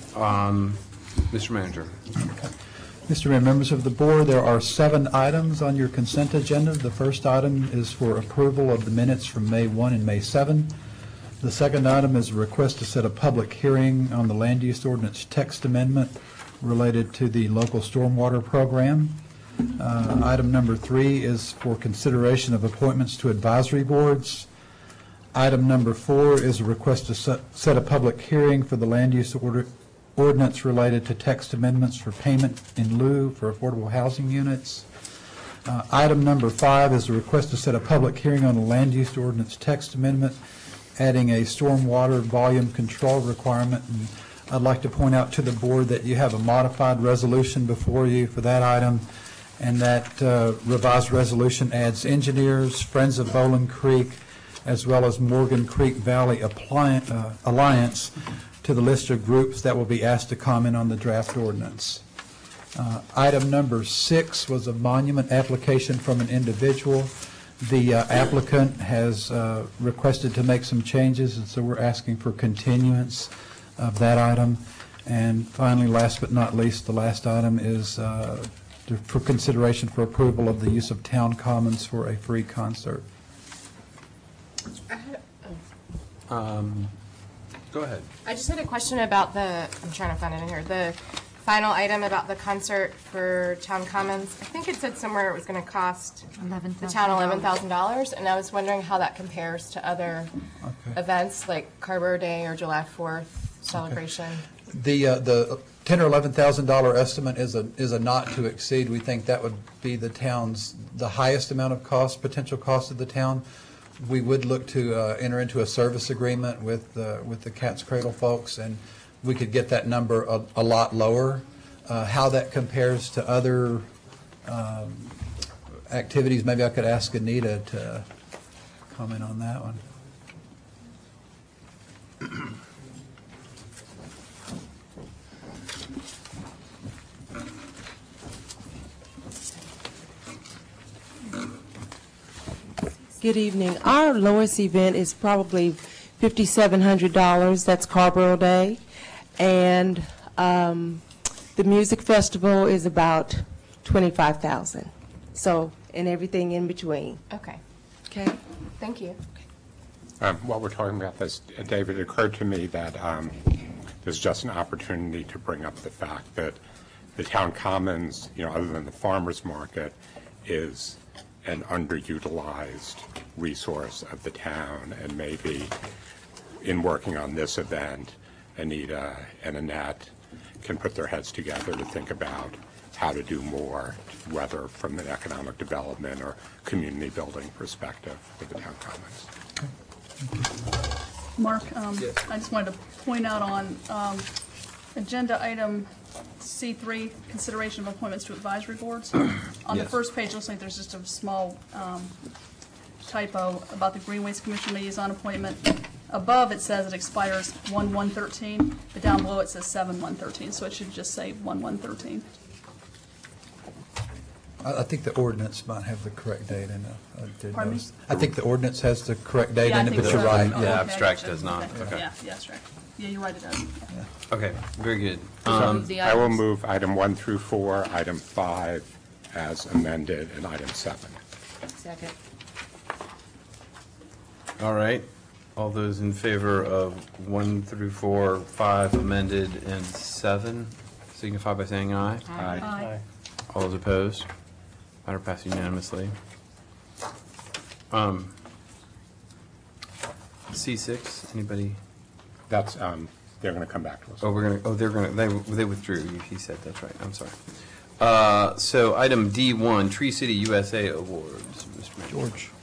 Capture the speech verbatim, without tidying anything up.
Um, Mister Manager. Mister Mayor, members of the board, there are seven items on your consent agenda. The first item is for approval of the minutes from May first and May seventh. The second item is a request to set a public hearing on the land use ordinance text amendment related to the local stormwater program. Uh, item number three is for consideration of appointments to advisory boards. Item number four is a request to set, set a public hearing for the land use order, ordinance related to text amendments for payment in lieu for affordable housing units. Uh, item number five is a request to set a public hearing on the land use ordinance text amendment, adding a stormwater volume control requirement. And I'd like to point out to the board that you have a modified resolution before you for that item, and that uh, revised resolution adds engineers, Friends of Bowling Creek, as well as Morgan Creek Valley Appliance, uh, Alliance to the list of groups that will be asked to comment on the draft ordinance. Uh, item number six was a monument application from an individual. The uh, applicant has uh, requested to make some changes, and so we're asking for continuance of that item. And finally, last but not least, the last item is uh, to, for consideration for approval of the use of town commons for a free concert. Um, go ahead. I just had a question about the, I'm trying to find it in here, the final item about the concert for Town Commons. I think it said somewhere it was going to cost the town eleven thousand dollars, and I was wondering how that compares to other okay. events like Carver Day or July fourth celebration. Okay. The uh, the ten or eleven thousand dollar estimate is a is a not to exceed. We think that would be the town's the highest amount of cost, potential cost of the town. We would look to uh, enter into a service agreement with uh, with the Cat's Cradle folks, and we could get that number a, a lot lower. Uh, how that compares to other um, activities, maybe I could ask Anita to comment on that one. Good evening. Our lowest event is probably five thousand seven hundred dollars. That's Carrboro Day. And um, the music festival is about twenty-five thousand dollars. So, and everything in between. Okay. Okay. Thank you. Um, while we're talking about this, uh, David, it occurred to me that um, there's just an opportunity to bring up the fact that the town commons, you know, other than the farmers market, is an underutilized resource of the town, and maybe in working on this event, Anita and Annette can put their heads together to think about how to do more, whether from an economic development or community building perspective for the town commons. Mark, um, yes. I just wanted to point out on um, agenda item C three, consideration of appointments to advisory boards. On yes. the first page, it looks like there's just a small um, typo about the Greenways Commission liaison appointment. Above, it says it expires one one thirteen, but down below it says seven one thirteen, so it should just say one one thirteen. I think the ordinance might have the correct date in it. I did Pardon notice. me? I think the ordinance has the correct date Yeah, I in it, think but so. you're right. Oh, The okay. abstract does not. Okay. Okay. Yeah, the abstract. Yeah, you're right, it does. Yeah. Okay, very good. Um, Um, the I will items. move item one through four, item five as amended, and item seven. Second. all right. All those in favor of one through four, five amended, and seven, signify by saying aye. Aye. Aye. All those opposed? Matter passed unanimously. Um, C six, anybody? That's, um, they're going to come back to us. Oh, we're gonna, oh, they're gonna, they, they withdrew, he said, that's right, I'm sorry. Uh, so item D one, Tree City U S A Awards, Mister Mayor. George.